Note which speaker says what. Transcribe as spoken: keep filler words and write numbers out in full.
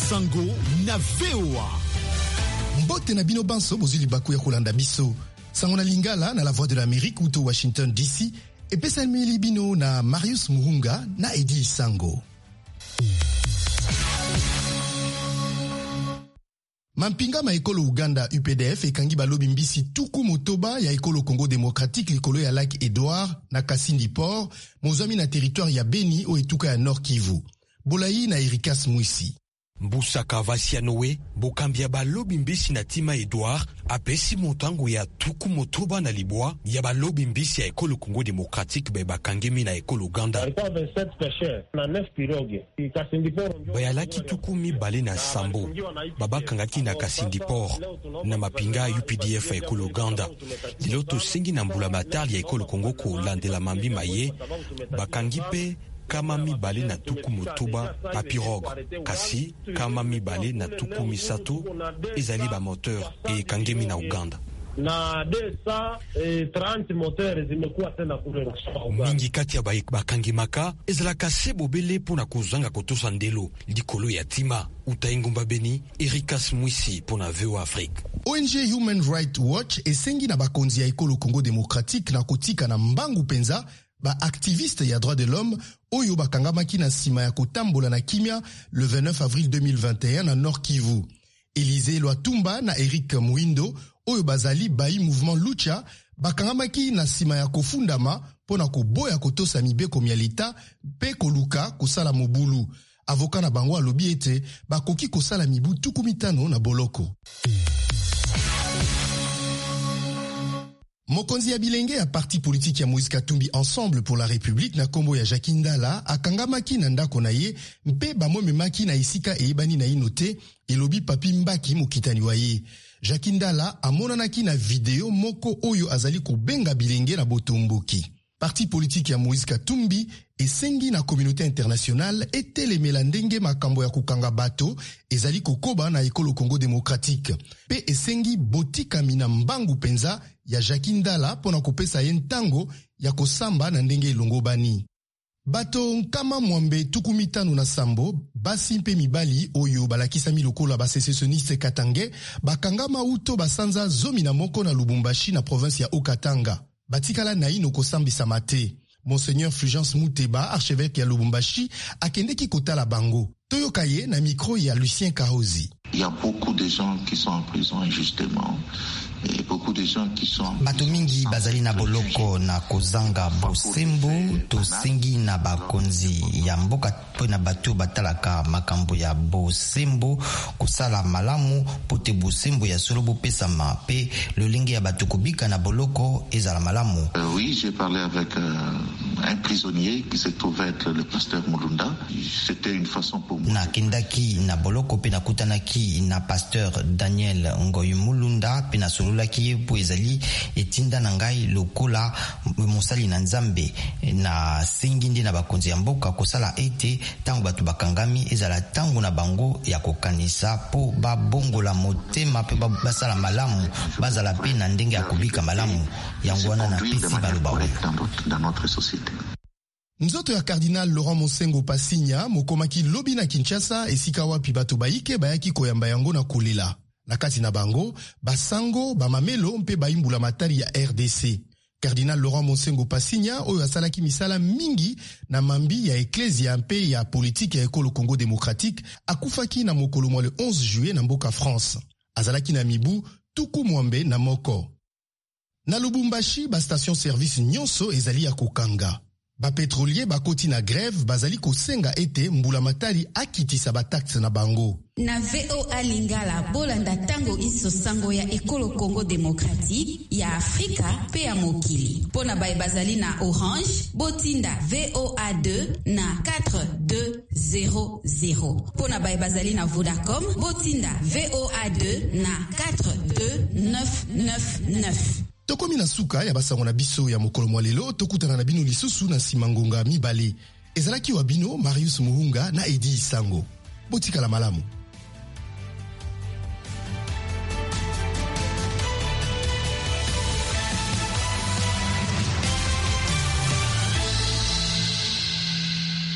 Speaker 1: Sango na V O A.
Speaker 2: Mbote na bino banso bozuli baku ya kolanda biso. Sango na lingala na la voix de l'Amérique ou to Washington D C. Et pesalmeli bino na Marius Muhunga na Edi Sango. Mampinga ma ekolo Uganda U P D F ekangi balobi mbisi tuku motoba ya ekolo Congo démocratique likolo ya lac Edouard na Kasindi Port mozami na territoire ya Beni o etuka ya Nord Kivu. Bolayi na Erikas Mwisi.
Speaker 3: Mbusaka Vasianowe, bokambia balobi mbisi na tima Edouard, apesi motango ya tuku motoba na libwa, ya balobi mbisi ya ekolo Congo démocratique beba kangemi na ekolo Uganda. Bayalaki tuku mi bale na Sambo, baba kangaki na Kasindi Port, na mapinga U P D F ya ekolo Uganda. Liloto sengi na mbula matali ya ekolo Congo ko landela mambi maye, bakangi pe kama mibale na tuku motoba pa pirogue kasi kama mibale na tuku misato ezali ba moteur e kangemi na Uganda
Speaker 4: na desa trente moteurs zimekuwa tena kule
Speaker 3: mingi kati ya bakangimaka ezalaka se bobele pona kozanga kotosa ndelo likolo ya tima utaingumba Beni. Erikas Mwisi pona V O A Afrique.
Speaker 2: O N G Human Rights Watch esengi na bakonzi ya ekolo Congo démocratique na kotika na mbangu penza ba activiste ya droit de l'homme oyo bakangamaki na sima ya kotambola na kimia le vingt-neuf avril deux mille vingt et un na Nord Kivu. Élisée Loatumba na Eric Mwindo oyo bazali bayi mouvement Lucha bakangamaki na sima ya kofundama pona koboya kotosa mibeko mia lita pe koluka kosala mobulu. Avoka na bango alobi ete bakoki kosala mibu tuku mitano na boloko. Mokonzi ya bilenge ya parti politique ya Moïse Katumbi Ensemble pour la République na kombo ya Jacques Ndala akangamaki na ndako na ye mpe bamomemaki na isika eyebani na inote elobi papi mbaki mokitani wa ye. Jacques Ndala amonanaki na video moko oyo azali kobenga bilenge na botomboki. Parti politique ya Moïse Katumbi esengi na communauté internationale etelemela ndenge makambo ya kukanga bato ezali kokoba na ekolo Congo démocratique. Pe esengi botika mina mbangu penza ya Jacques Ndala pona kopesa ye ntango ya kosamba na ndenge elongo bani. Bato nkama mwambe tuku mitano na sambo, basi mpe mibali oyo balakisami lokola basecessioniste Katange, bakangama uto basanza zomi na moko na Lubumbashi na province ya Okatanga. Batikala na ino kosambisa mate. Monseigneur Fulgence Muteba, archevêque ya Lubumbashi, akendeki kotala bango. Toyokaye na micro ya Lucien Kahozi.
Speaker 5: Il y a beaucoup de gens qui sont en prison injustement. Et beaucoup de gens qui sont
Speaker 6: bato mingi bazali na boloko na kozanga bosembo tosengi na bakonzi ya mboka po na bato batalaka makambo ya bosembo kosala malamu pote bosembo ya solo bopesama pe lolenge ya bato kobika na boloko ezala malamu.
Speaker 5: Euh, oui, j'ai parlé avec euh, un prisonnier qui se trouvait être le pasteur Mulunda. C'était une façon pour moi.
Speaker 6: Na kendaki na boloko pe na kutanaki na pasteur Daniel Ngoy Mulunda pe na laki po ezali etinda na ngai lokola mosali na Nzambe na singindi na bakonzi ya mboka kosala ete tango batu bakangami ezala tango na bango ya kokanisa po babongola motema pe basala malamu bazala pe na ndenge ya kubika malamu yango wana na pesi baloba
Speaker 5: dans notre société.
Speaker 2: Nzoto ya Cardinal Laurent Monsengo Pasinya mokomaki lobi na Kinshasa esika wapi bato baike bayaki koyamba yango na kolela. Na kati na bango, basango, bamamelo mpe baimbula matari ya R D C. Cardinal Laurent Monsengo Pasinya oyo asalaki misala mingi na mambi ya eklesia mpe ya politique ya ekolo Congo démocratique akufaki na mokolo mwa le onze juillet na mboka France. Azalaki na mibu tuku mwambe na moko. Na Lubumbashi, ba station service nyonso ezali ya kokanga. Ba pétrolier bakoti na grève bazali kosenga ete mbula matari akitisa ba taxe na bango.
Speaker 7: Na V O A Lingala bolanda tango iso sango ya ekolo Congo démocratique ya Afrika pe ya mokili. Pona bae bazali na Orange botinda V O A deux na quatre deux zéro zéro. Pona bae bazali na Vodacom botinda V O A deux na quatre deux neuf neuf neuf.
Speaker 2: Tokomi na suka ya basango na biso ya mokolo mwa lelo tokutana na bino lisusu na simangonga mibale. Ezalaki wa bino Marius Muhunga na Edi Sango. Botika la malamu.